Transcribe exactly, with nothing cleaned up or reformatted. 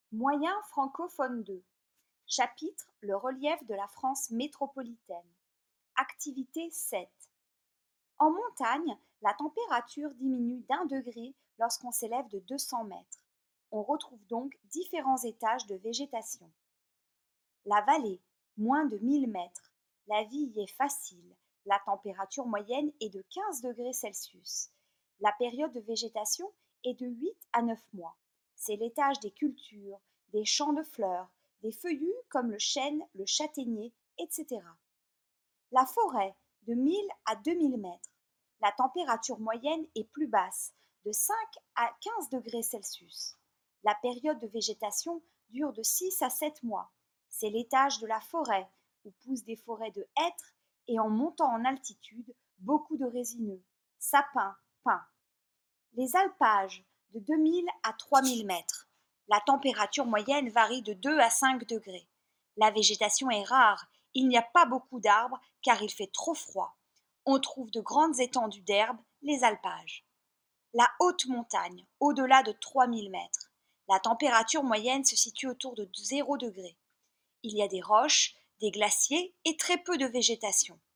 Moyen francophone deux. Chapitre: Le relief de la France métropolitaine. Activité sept. En montagne, la température diminue d'un degré lorsqu'on s'élève de deux cents mètres. On retrouve donc différents étages de végétation. La vallée, moins de mille mètres. La vie y est facile. La température moyenne est de quinze degrés Celsius. La période de végétation est de huit à neuf mois. C'est l'étage des cultures, des champs de fleurs, des feuillus comme le chêne, le châtaignier, et cetera. La forêt, de mille à deux mille mètres. La température moyenne est plus basse, de cinq à quinze degrés Celsius. La période de végétation dure de six à sept mois. C'est l'étage de la forêt, où poussent des forêts de hêtres et en montant en altitude, beaucoup de résineux, sapins, pins. Les alpages, de deux mille à trois mille mètres. La température moyenne varie de deux à cinq degrés. La végétation est rare, il n'y a pas beaucoup d'arbres car il fait trop froid. On trouve de grandes étendues d'herbe, les alpages. La haute montagne, au-delà de trois mille mètres. La température moyenne se situe autour de zéro degré. Il y a des roches, des glaciers et très peu de végétation.